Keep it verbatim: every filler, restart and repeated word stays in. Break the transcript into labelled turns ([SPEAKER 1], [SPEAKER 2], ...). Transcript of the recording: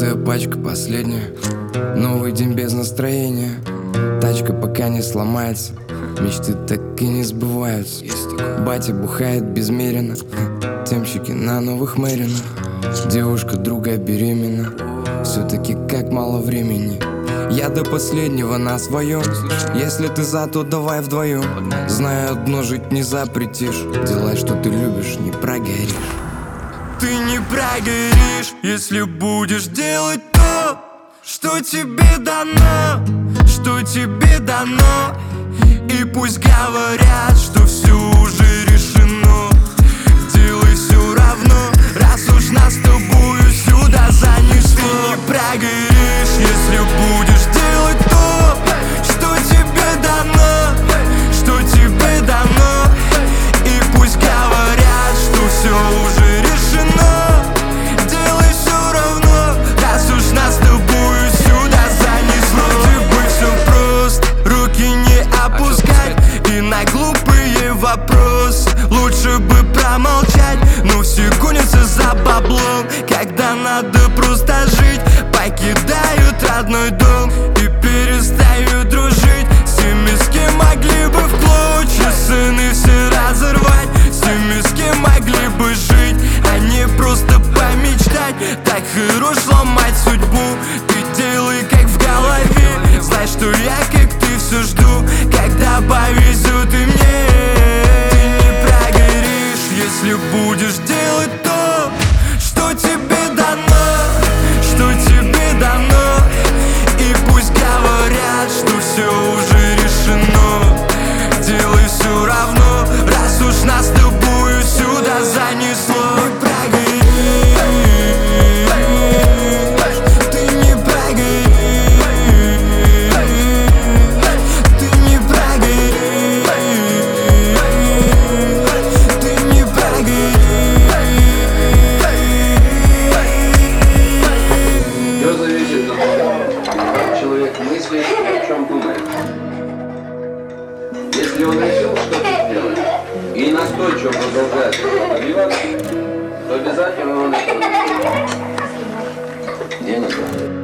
[SPEAKER 1] Желтая пачка последняя, новый день без настроения. Тачка пока не сломается, мечты так и не сбываются. Батя бухает безмеренно, темщики на новых мэринах. Девушка друга беременна, все-таки как мало времени. Я до последнего на своем, если ты за, то давай вдвоем. Знаю одно, жить не запретишь, делай, что ты любишь, не прогоришь. Ты не прогоришь, если будешь делать то, что тебе дано, что тебе дано. И пусть говорят, что все уже решено, делай все равно, раз уж нас с тобою сюда занесло. Ты не прогоришь, если будешь делать то, что тебе дано, что тебе дано. И пусть говорят, что все уже решено, делай все равно, раз уж нас с тобою сюда занесло. Вроде бы все просто, руки не опускать, и на глупые вопросы лучше бы промолчать. Но все гонятся за баблом, когда надо просто жить. Покидают родной дом и перестают дружить с теми, с кем могли бы в клочья сыны все разорвать, с теми, с кем могли бы жить, а не просто помечтать. Так хорош ломать судьбу, ты делай как в голове. Знай, что я, как ты, все жду, когда повезет и мне. Ты не прогоришь, если будешь делать то, что тебе дано, что тебе дано. И пусть говорят, что все уже решено, делай все равно, раз уж нас с тобою сюда занесло.
[SPEAKER 2] Если он решил что-то сделать и настойчиво продолжает это добиваться, то обязательно он это сделает. Денег.